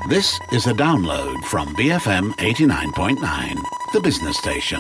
This is a download from BFM 89.9, the business station.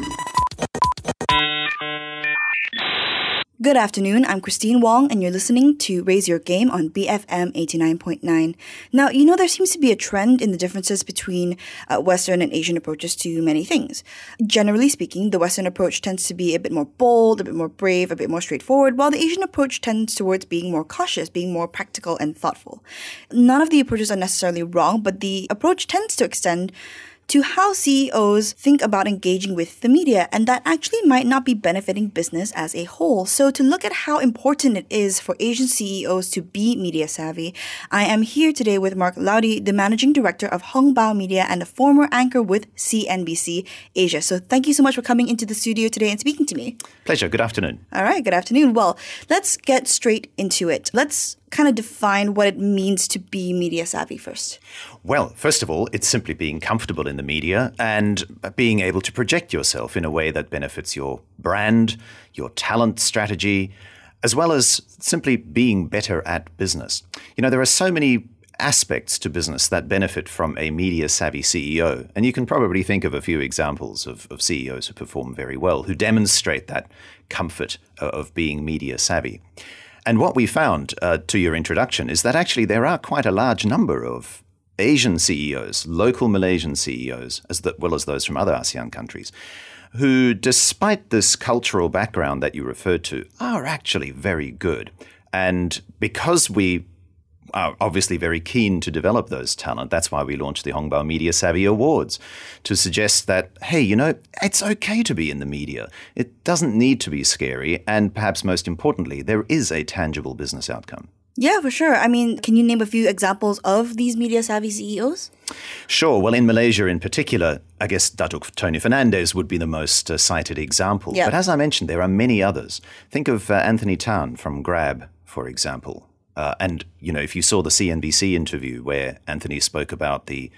Good afternoon, I'm Christine Wong and you're listening to Raise Your Game on BFM 89.9. Now, there seems to be a trend in the differences between Western and Asian approaches to many things. Generally speaking, the Western approach tends to be a bit more bold, a bit more brave, a bit more straightforward, while the Asian approach tends towards being more cautious, being more practical and thoughtful. None of the approaches are necessarily wrong, but the approach tends to extend to how CEOs think about engaging with the media, and that actually might not be benefiting business as a whole. So to look at how important it is for Asian CEOs to be media savvy, I am here today with Mark Laudy, the Managing Director of Hongbao Media and a former anchor with CNBC Asia. So thank you so much for coming into the studio today and speaking to me. Pleasure. Good afternoon. All right. Good afternoon. Well, let's get straight into it. Let's kind of define what it means to be media savvy first. Well, first of all, it's simply being comfortable in the media and being able to project yourself in a way that benefits your brand, your talent strategy, as well as simply being better at business. There are so many aspects to business that benefit from a media-savvy CEO. And you can probably think of a few examples of CEOs who perform very well, who demonstrate that comfort of being media-savvy. And what we found, to your introduction, is that actually there are quite a large number of Asian CEOs, local Malaysian CEOs, as well as those from other ASEAN countries, who, despite this cultural background that you referred to, are actually very good. And because we are obviously very keen to develop those talent, that's why we launched the Hongbao Media Savvy Awards, to suggest that, hey, it's okay to be in the media. It doesn't need to be scary. And perhaps most importantly, there is a tangible business outcome. Yeah, for sure. I mean, can you name a few examples of these media-savvy CEOs? Sure. Well, in Malaysia in particular, I guess Datuk Tony Fernandes would be the most cited example. Yeah. But as I mentioned, there are many others. Think of Anthony Tan from Grab, for example. And if you saw the CNBC interview where Anthony spoke about the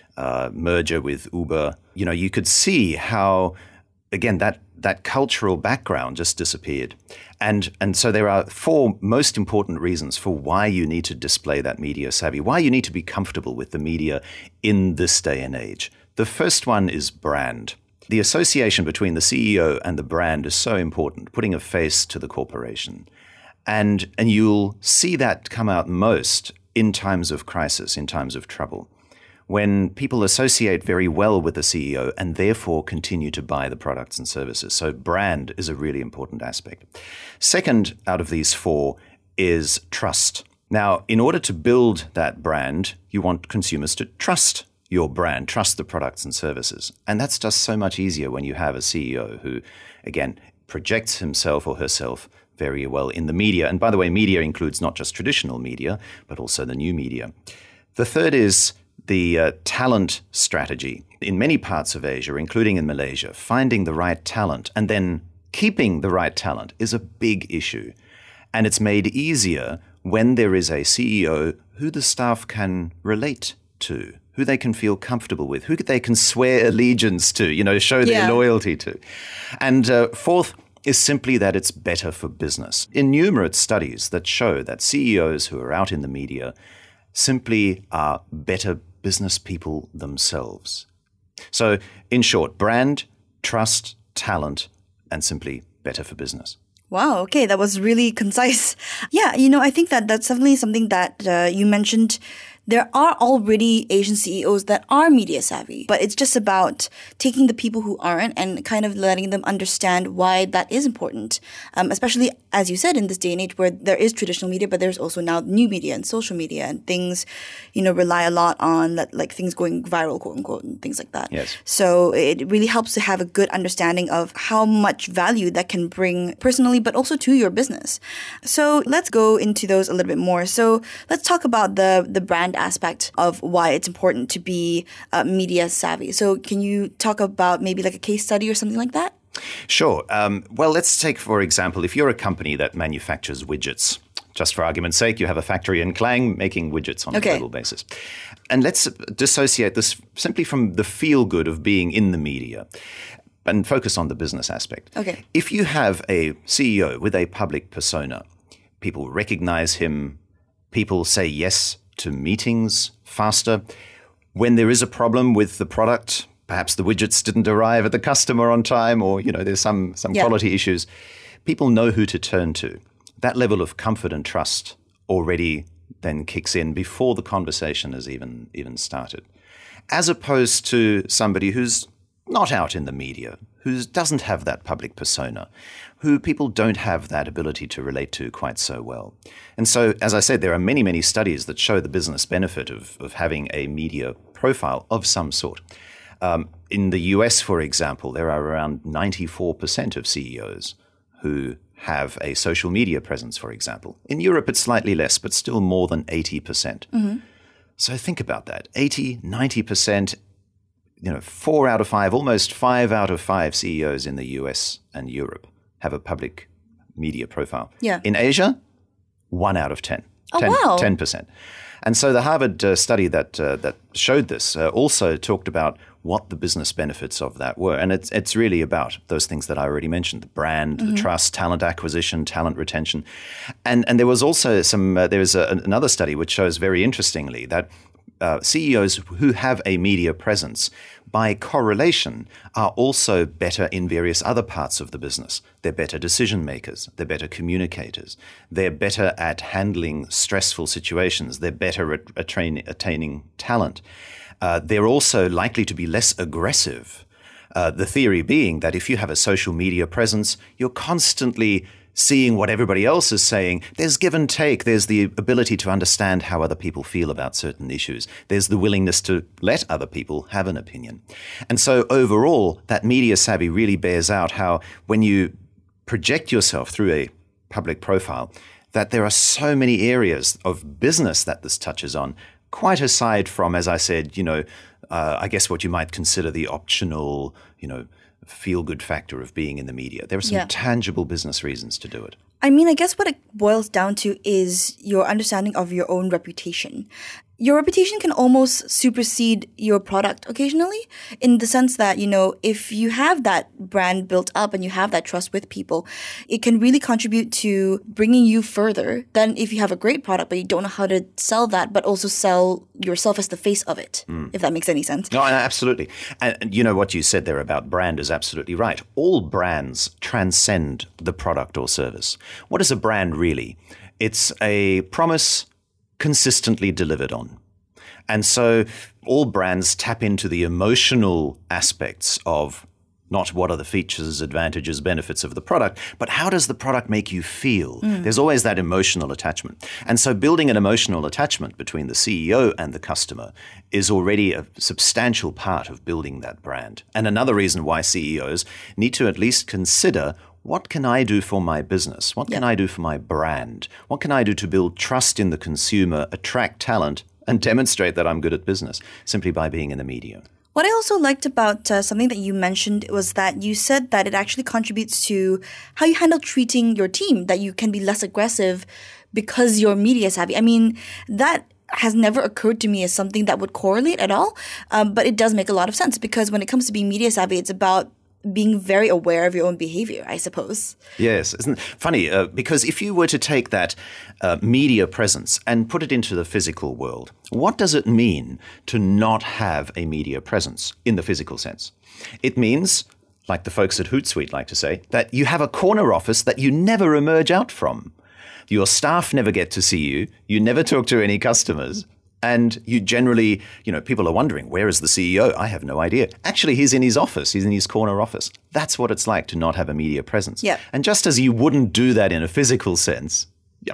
merger with Uber, you could see how, again, that cultural background just disappeared. And so there are four most important reasons for why you need to display that media savvy, why you need to be comfortable with the media in this day and age. The first one is brand. The association between the CEO and the brand is so important, putting a face to the corporation. And you'll see that come out most in times of crisis, in times of trouble, when people associate very well with the CEO and therefore continue to buy the products and services. So brand is a really important aspect. Second out of these four is trust. Now, in order to build that brand, you want consumers to trust your brand, trust the products and services. And that's just so much easier when you have a CEO who, again, projects himself or herself very well in the media. And by the way, media includes not just traditional media, but also the new media. The third is the talent strategy. In many parts of Asia, including in Malaysia, finding the right talent and then keeping the right talent is a big issue. And it's made easier when there is a CEO who the staff can relate to, who they can feel comfortable with, who they can swear allegiance to, show their loyalty to. And fourth is simply that it's better for business. Innumerate studies that show that CEOs who are out in the media simply are better business people themselves. So, in short, brand, trust, talent, and simply better for business. Wow, okay, that was really concise. Yeah, I think that's definitely something that you mentioned. There are already Asian CEOs that are media savvy, but it's just about taking the people who aren't and kind of letting them understand why that is important. Especially, as you said, in this day and age where there is traditional media, but there's also now new media and social media and things, rely a lot on like things going viral, quote unquote, and things like that. Yes. So it really helps to have a good understanding of how much value that can bring personally, but also to your business. So let's go into those a little bit more. So let's talk about the brand aspect of why it's important to be media savvy. So can you talk about maybe like a case study or something like that? Sure. Well, let's take, for example, if you're a company that manufactures widgets, just for argument's sake, you have a factory in Klang making widgets on a global basis. And let's dissociate this simply from the feel-good of being in the media and focus on the business aspect. Okay. If you have a CEO with a public persona, people recognize him, people say yes to meetings faster, when there is a problem with the product, perhaps the widgets didn't arrive at the customer on time, or there's some quality issues, people know who to turn to. That level of comfort and trust already then kicks in before the conversation has even started. As opposed to somebody who's not out in the media, who doesn't have that public persona, who people don't have that ability to relate to quite so well. And so, as I said, there are many, many studies that show the business benefit of having a media profile of some sort. In the US, for example, there are around 94% of CEOs who have a social media presence, for example. In Europe, it's slightly less, but still more than 80%. Mm-hmm. So think about that. 80, 90%, 4 out of 5, almost 5 out of 5 CEOs in the US and Europe have a public media profile. Yeah. In Asia, 1 out of 10. Oh, wow. 10%. And so the Harvard study that showed this also talked about what the business benefits of that were. And it's really about those things that I already mentioned, the brand, the trust, talent acquisition, talent retention. And there was also another study which shows very interestingly that CEOs who have a media presence, by correlation, are also better in various other parts of the business. They're better decision makers. They're better communicators. They're better at handling stressful situations. They're better at attaining talent. They're also likely to be less aggressive. The theory being that if you have a social media presence, you're constantly seeing what everybody else is saying. There's give and take. There's the ability to understand how other people feel about certain issues. There's the willingness to let other people have an opinion. And so overall, that media savvy really bears out how when you project yourself through a public profile, that there are so many areas of business that this touches on, quite aside from, as I said, I guess what you might consider the optional, feel-good factor of being in the media. There are some tangible business reasons to do it. I mean, I guess what it boils down to is your understanding of your own reputation. Your reputation can almost supersede your product occasionally, in the sense that, if you have that brand built up and you have that trust with people, it can really contribute to bringing you further than if you have a great product but you don't know how to sell that, but also sell yourself as the face of it, if that makes any sense. No, absolutely. And what you said there about brand is absolutely right. All brands transcend the product or service. What is a brand really? It's a promise consistently delivered on. And so all brands tap into the emotional aspects of not what are the features, advantages, benefits of the product, but how does the product make you feel? There's always that emotional attachment. And so building an emotional attachment between the CEO and the customer is already a substantial part of building that brand. And another reason why CEOs need to at least consider, what can I do for my business? What can I do for my brand? What can I do to build trust in the consumer, attract talent, and demonstrate that I'm good at business simply by being in the media? What I also liked about something that you mentioned was that you said that it actually contributes to how you handle treating your team, that you can be less aggressive because you're media savvy. I mean, that has never occurred to me as something that would correlate at all, but it does make a lot of sense, because when it comes to being media savvy, it's about being very aware of your own behavior, I suppose. Yes. Isn't it funny? Because if you were to take that media presence and put it into the physical world, what does it mean to not have a media presence in the physical sense? It means, like the folks at Hootsuite like to say, that you have a corner office that you never emerge out from. Your staff never get to see you. You never talk to any customers. And you generally, people are wondering, where is the CEO? I have no idea. Actually, he's in his office. He's in his corner office. That's what it's like to not have a media presence. Yeah. And just as you wouldn't do that in a physical sense,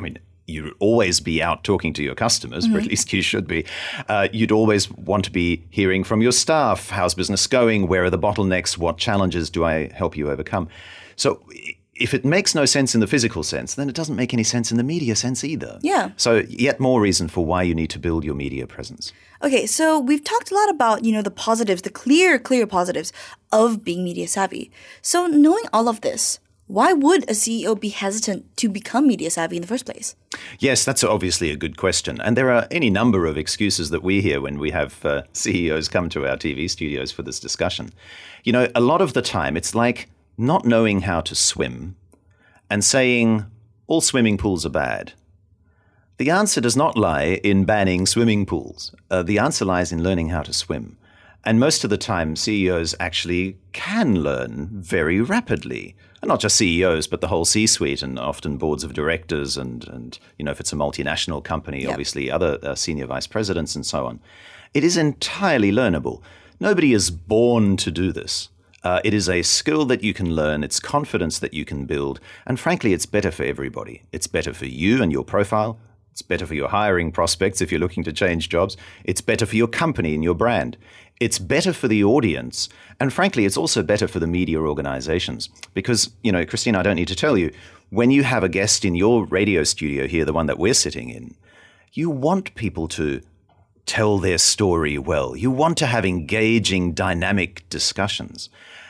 you'd always be out talking to your customers, or at least you should be. You'd always want to be hearing from your staff. How's business going? Where are the bottlenecks? What challenges do I help you overcome? So if it makes no sense in the physical sense, then it doesn't make any sense in the media sense either. Yeah. So yet more reason for why you need to build your media presence. Okay, so we've talked a lot about, the positives, the clear positives of being media savvy. So knowing all of this, why would a CEO be hesitant to become media savvy in the first place? Yes, that's obviously a good question. And there are any number of excuses that we hear when we have CEOs come to our TV studios for this discussion. A lot of the time it's like not knowing how to swim and saying all swimming pools are bad. The answer does not lie in banning swimming pools. The answer lies in learning how to swim. And most of the time, CEOs actually can learn very rapidly. And not just CEOs, but the whole C-suite and often boards of directors and if it's a multinational company, obviously other senior vice presidents and so on. It is entirely learnable. Nobody is born to do this. It is a skill that you can learn. It's confidence that you can build. And frankly, it's better for everybody. It's better for you and your profile. It's better for your hiring prospects if you're looking to change jobs. It's better for your company and your brand. It's better for the audience. And frankly, it's also better for the media organizations. Because, Christine, I don't need to tell you, when you have a guest in your radio studio here, the one that we're sitting in, you want people to tell their story well. You want to have engaging, dynamic discussions.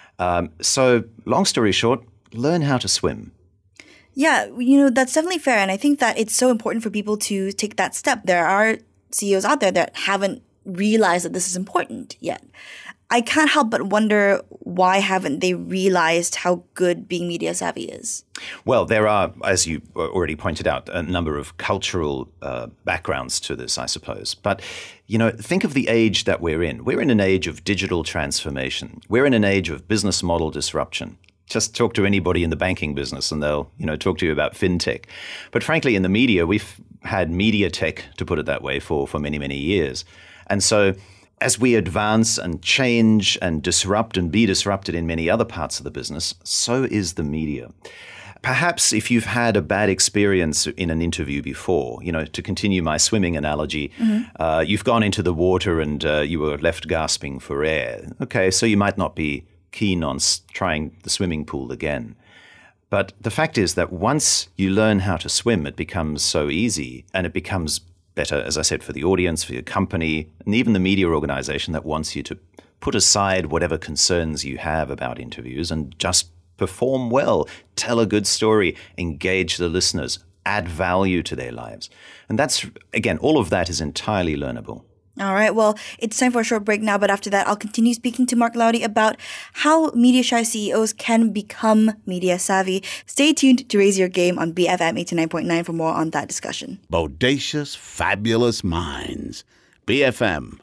So long story short, learn how to swim. Yeah, that's definitely fair. And I think that it's so important for people to take that step. There are CEOs out there that haven't realized that this is important yet. I can't help but wonder, why haven't they realized how good being media savvy is? Well, there are, as you already pointed out, a number of cultural backgrounds to this, I suppose. But, think of the age that we're in. We're in an age of digital transformation. We're in an age of business model disruption. Just talk to anybody in the banking business and they'll, talk to you about fintech. But frankly, in the media, we've had media tech, to put it that way, for many, many years. And so as we advance and change and disrupt and be disrupted in many other parts of the business, so is the media. Perhaps if you've had a bad experience in an interview before, to continue my swimming analogy, you've gone into the water and you were left gasping for air. Okay, so you might not be keen on trying the swimming pool again. But the fact is that once you learn how to swim, it becomes so easy, and it becomes better, as I said, for the audience, for your company, and even the media organization that wants you to put aside whatever concerns you have about interviews and just perform well, tell a good story, engage the listeners, add value to their lives. And that's, again, all of that is entirely learnable. All right. Well, it's time for a short break now, but after that, I'll continue speaking to Mark Laude about how media-shy CEOs can become media savvy. Stay tuned to Raise Your Game on BFM 89.9 for more on that discussion. Bodacious, fabulous minds. BFM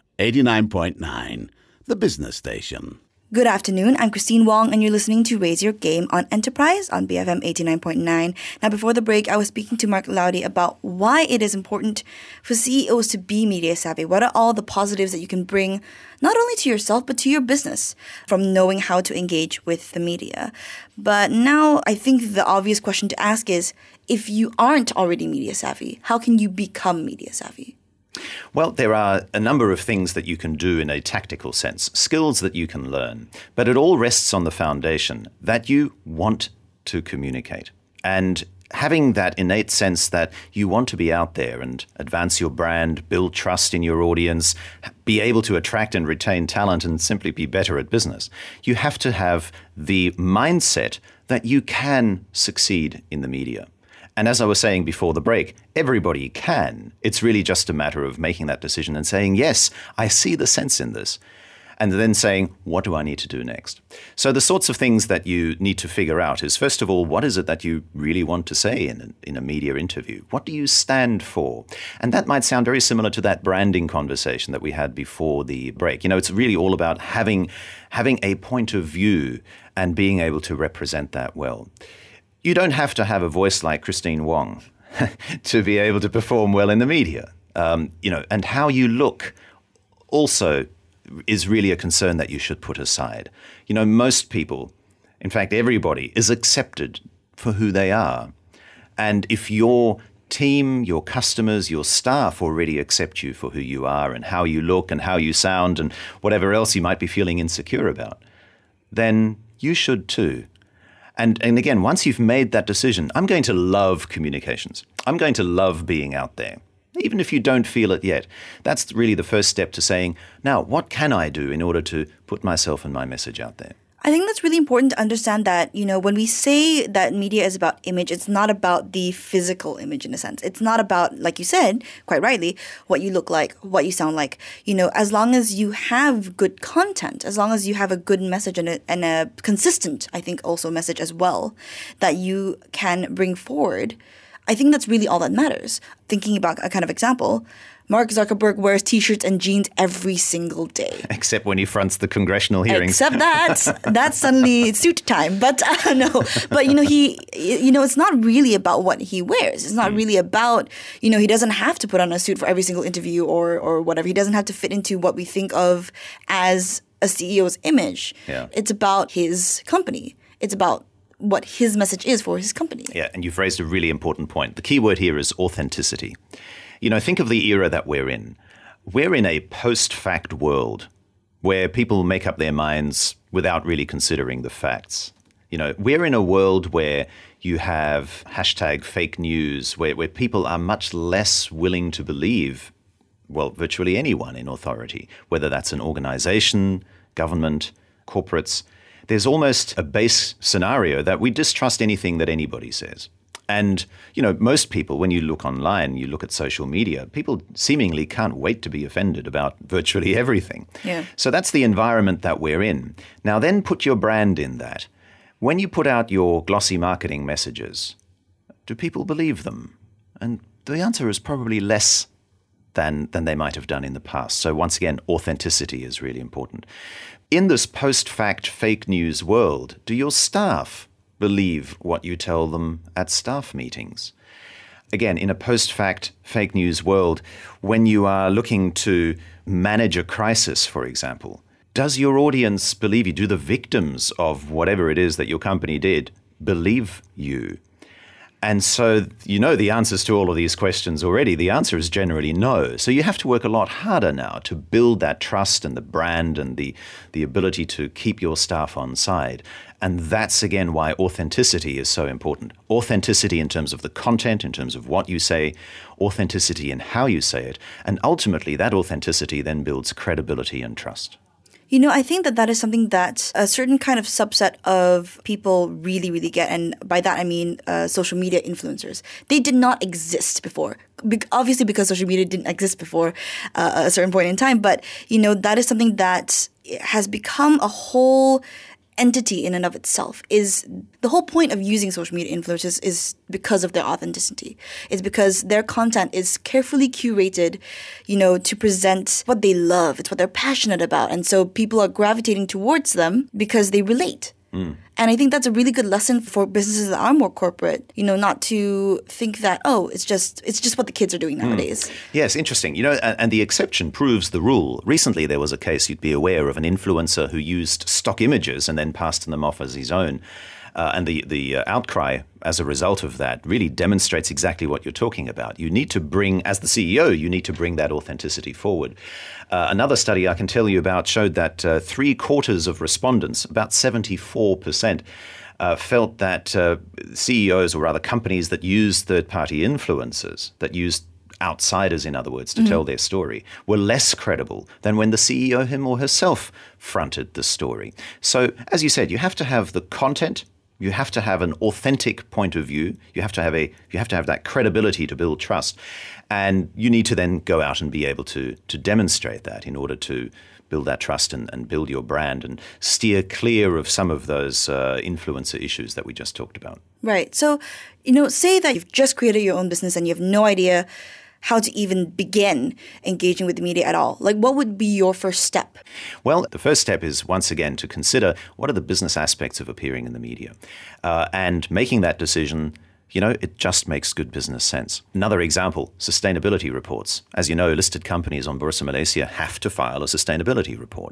89.9, the business station. Good afternoon. I'm Christine Wong, and you're listening to Raise Your Game on Enterprise on BFM 89.9. Now, before the break, I was speaking to Mark Laude about why it is important for CEOs to be media savvy. What are all the positives that you can bring not only to yourself, but to your business from knowing how to engage with the media? But now I think the obvious question to ask is, if you aren't already media savvy, how can you become media savvy? Well, there are a number of things that you can do in a tactical sense, skills that you can learn, but it all rests on the foundation that you want to communicate. And having that innate sense that you want to be out there and advance your brand, build trust in your audience, be able to attract and retain talent and simply be better at business, you have to have the mindset that you can succeed in the media. And as I was saying before the break, everybody can. It's really just a matter of making that decision and saying, yes, I see the sense in this. And then saying, what do I need to do next? So the sorts of things that you need to figure out is, first of all, what is it that you really want to say in a media interview? What do you stand for? And that might sound very similar to that branding conversation that we had before the break. It's really all about having a point of view and being able to represent that well. You don't have to have a voice like Christine Wong to be able to perform well in the media. And how you look also is really a concern that you should put aside. Most people, in fact, everybody is accepted for who they are. And if your team, your customers, your staff already accept you for who you are and how you look and how you sound and whatever else you might be feeling insecure about, then you should too. And again, once you've made that decision, I'm going to love communications. I'm going to love being out there, even if you don't feel it yet. That's really the first step to saying, now, what can I do in order to put myself and my message out there? I think that's really important to understand that, when we say that media is about image, it's not about the physical image in a sense. It's not about, like you said, quite rightly, what you look like, what you sound like. As long as you have good content, as long as you have a good message and a consistent, I think, also message as well, that you can bring forward, I think that's really all that matters. Thinking about a kind of example, Mark Zuckerberg wears T-shirts and jeans every single day. Except when he fronts the congressional hearings. Except that's suddenly suit time. But no, but it's not really about what he wears. It's not really about, he doesn't have to put on a suit for every single interview or whatever. He doesn't have to fit into what we think of as a CEO's image. Yeah. It's about his company. It's about what his message is for his company. Yeah, and you've raised a really important point. The key word here is authenticity. Think of the era that we're in. We're in a post-fact world where people make up their minds without really considering the facts. We're in a world where you have hashtag fake news, where people are much less willing to believe, well, virtually anyone in authority, whether that's an organization, government, corporates. There's almost a base scenario that we distrust anything that anybody says. And, most people, when you look online, you look at social media, people seemingly can't wait to be offended about virtually everything. Yeah. So that's the environment that we're in. Now then put your brand in that. When you put out your glossy marketing messages, do people believe them? And the answer is probably less than they might have done in the past. So once again, authenticity is really important. In this post-fact fake news world, do your staff believe what you tell them at staff meetings? Again, in a post-fact fake news world, when you are looking to manage a crisis, for example, does your audience believe you? Do the victims of whatever it is that your company did believe you? And so the answers to all of these questions already. The answer is generally no. So you have to work a lot harder now to build that trust and the brand and the ability to keep your staff on side. And that's, again, why authenticity is so important. Authenticity in terms of the content, in terms of what you say, authenticity in how you say it. And ultimately, that authenticity then builds credibility and trust. I think that is something that a certain kind of subset of people really, really get. And by that, I mean social media influencers. They did not exist before. Obviously, because social media didn't exist before a certain point in time. But, that is something that has become a whole entity in and of itself. Is the whole point of using social media influencers is because of their authenticity. It's because their content is carefully curated, to present what they love. It's what they're passionate about. And so people are gravitating towards them because they relate. And I think that's a really good lesson for businesses that are more corporate, not to think that, it's just what the kids are doing nowadays. Yes, interesting. And the exception proves the rule. Recently, there was a case you'd be aware of an influencer who used stock images and then passed them off as his own. And the outcry as a result of that really demonstrates exactly what you're talking about. You need to bring, as the CEO, you need to bring that authenticity forward. Another study I can tell you about showed that 3/4 of respondents, about 74%, felt that CEOs, or rather companies that use third-party influencers, that use outsiders, in other words, to tell their story, were less credible than when the CEO him or herself fronted the story. So, as you said, you have to have the content. You have to have an authentic point of view. You have to have that credibility to build trust. And you need to then go out and be able to demonstrate that in order to build that trust and build your brand and steer clear of some of those influencer issues that we just talked about. Right. So, say that you've just created your own business and you have no idea how to even begin engaging with the media at all. Like, what would be your first step? Well, the first step is, once again, to consider what are the business aspects of appearing in the media. And making that decision, it just makes good business sense. Another example, sustainability reports. As you know, listed companies on Bursa Malaysia have to file a sustainability report.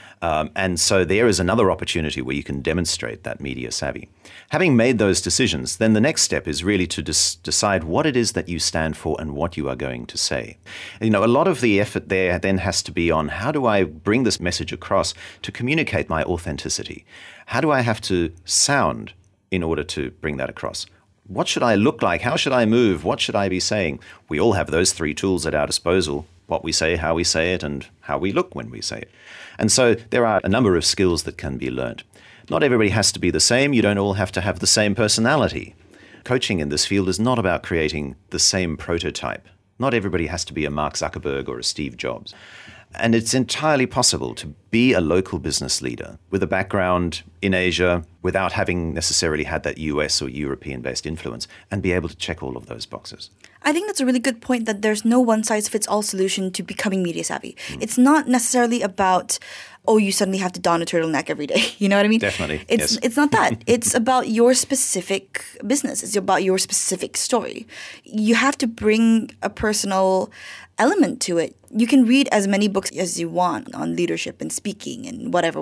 And so there is another opportunity where you can demonstrate that media savvy. Having made those decisions, then the next step is really to decide what it is that you stand for and what you are going to say. A lot of the effort there then has to be on how do I bring this message across to communicate my authenticity? How do I have to sound in order to bring that across? What should I look like? How should I move? What should I be saying? We all have those 3 tools at our disposal: what we say, how we say it, and how we look when we say it. And so there are a number of skills that can be learned. Not everybody has to be the same. You don't all have to have the same personality. Coaching in this field is not about creating the same prototype. Not everybody has to be a Mark Zuckerberg or a Steve Jobs. And it's entirely possible to be a local business leader with a background in Asia without having necessarily had that US or European-based influence and be able to check all of those boxes. I think that's a really good point, that there's no one-size-fits-all solution to becoming media savvy. It's not necessarily about, oh, you suddenly have to don a turtleneck every day. You know what I mean? Definitely, It's not that. It's about your specific business. It's about your specific story. You have to bring a personal element to it. You can read as many books as you want on leadership and speaking and whatever.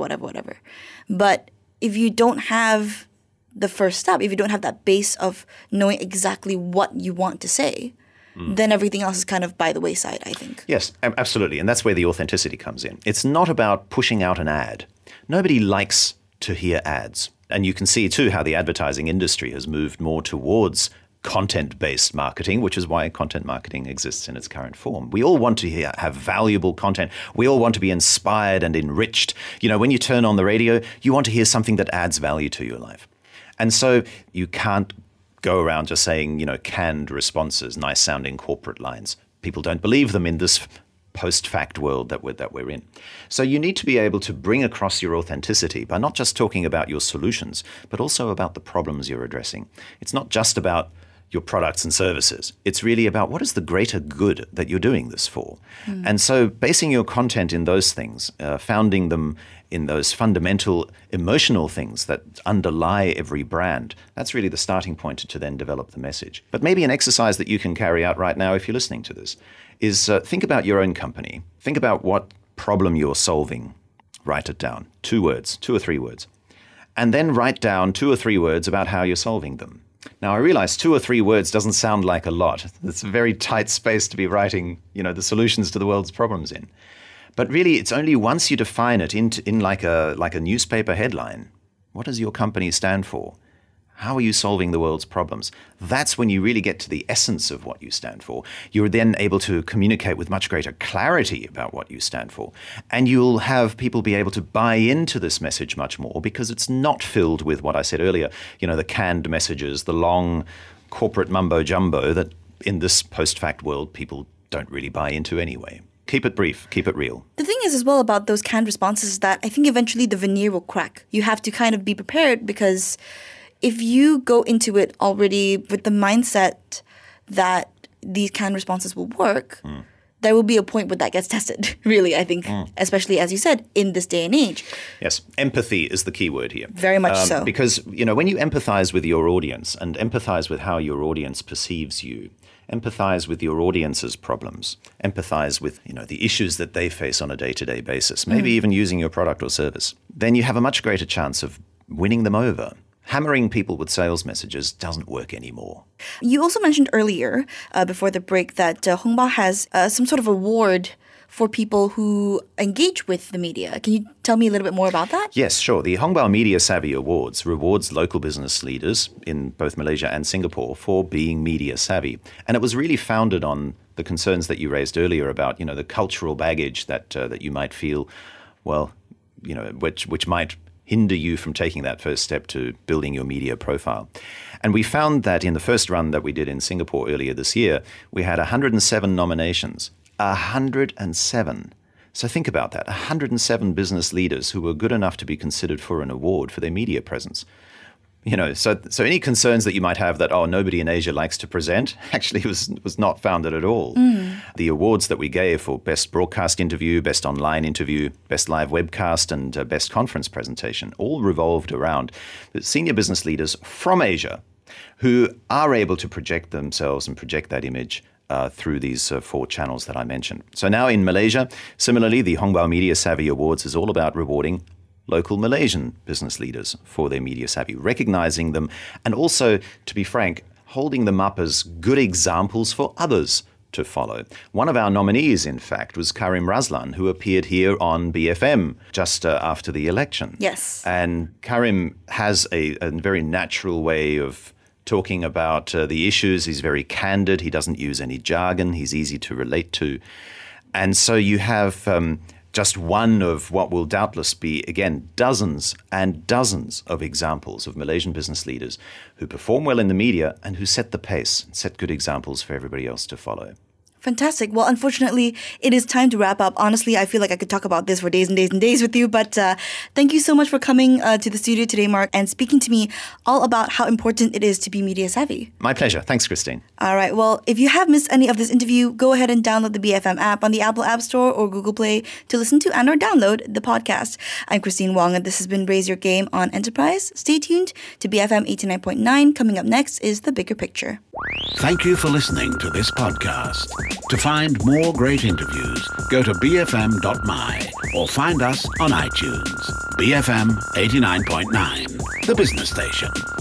But if you don't have the first step, if you don't have that base of knowing exactly what you want to say, then everything else is kind of by the wayside, I think. Yes, absolutely. And that's where the authenticity comes in. It's not about pushing out an ad. Nobody likes to hear ads. And you can see too how the advertising industry has moved more towards content-based marketing, which is why content marketing exists in its current form. We all want to have valuable content. We all want to be inspired and enriched. You know, when you turn on the radio, you want to hear something that adds value to your life. And so you can't go around just saying, you know, canned responses, nice sounding corporate lines. People don't believe them in this post-fact world that we're in. So you need to be able to bring across your authenticity by not just talking about your solutions, but also about the problems you're addressing. It's not just about your products and services. It's really about what is the greater good that you're doing this for. And so basing your content in those things, founding them in those fundamental emotional things that underlie every brand, that's really the starting point to then develop the message. But maybe an exercise that you can carry out right now if you're listening to this is think about your own company. Think about what problem you're solving. Write it down. 2 words, 2 or 3 words. And then write down 2 or 3 words about how you're solving them. Now, I realize 2 or 3 words doesn't sound like a lot. It's a very tight space to be writing, you know, the solutions to the world's problems in. But really, it's only once you define it in like a newspaper headline. What does your company stand for? How are you solving the world's problems? That's when you really get to the essence of what you stand for. You're then able to communicate with much greater clarity about what you stand for. And you'll have people be able to buy into this message much more because it's not filled with what I said earlier, you know, the canned messages, the long corporate mumbo-jumbo that in this post-fact world people don't really buy into anyway. Keep it brief, keep it real. The thing is as well about those canned responses is that I think eventually the veneer will crack. You have to kind of be prepared because if you go into it already with the mindset that these canned responses will work, there will be a point where that gets tested, really, I think, especially, as you said, in this day and age. Yes, empathy is the key word here. Very much so. Because, you know, when you empathize with your audience and empathize with how your audience perceives you, empathize with your audience's problems, empathize with, you know, the issues that they face on a day-to-day basis, maybe even using your product or service, then you have a much greater chance of winning them over. Hammering people with sales messages doesn't work anymore. You also mentioned earlier, before the break, that Hongbao has some sort of award for people who engage with the media. Can you tell me a little bit more about that? Yes, sure. The Hongbao Media Savvy Awards rewards local business leaders in both Malaysia and Singapore for being media savvy. And it was really founded on the concerns that you raised earlier about, you know, the cultural baggage that you might feel, well, you know, which might hinder you from taking that first step to building your media profile. And we found that in the first run that we did in Singapore earlier this year, we had 107 nominations. 107. So think about that. 107 business leaders who were good enough to be considered for an award for their media presence. You know, so any concerns that you might have that, oh, nobody in Asia likes to present, actually was not founded at all. The awards that we gave for Best Broadcast Interview, Best Online Interview, Best Live Webcast, and Best Conference Presentation all revolved around the senior business leaders from Asia who are able to project themselves and project that image through these 4 channels that I mentioned. So now in Malaysia, similarly, the Hongbao Media Savvy Awards is all about rewarding local Malaysian business leaders for their media savvy, recognizing them, and also, to be frank, holding them up as good examples for others to follow. One of our nominees, in fact, was Karim Razlan, who appeared here on BFM just after the election. Yes. And Karim has a very natural way of talking about the issues. He's very candid. He doesn't use any jargon. He's easy to relate to. And so you have just one of what will doubtless be, again, dozens and dozens of examples of Malaysian business leaders who perform well in the media and who set the pace, set good examples for everybody else to follow. Fantastic. Well, unfortunately, it is time to wrap up. Honestly, I feel like I could talk about this for days and days and days with you, but thank you so much for coming to the studio today, Mark, and speaking to me all about how important it is to be media savvy. My pleasure. Thanks, Christine. All right. Well, if you have missed any of this interview, go ahead and download the BFM app on the Apple App Store or Google Play to listen to and or download the podcast. I'm Christine Wong, and this has been Raise Your Game on Enterprise. Stay tuned to BFM 89.9. Coming up next is The Bigger Picture. Thank you for listening to this podcast. To find more great interviews, go to bfm.my or find us on iTunes. BFM 89.9, the business station.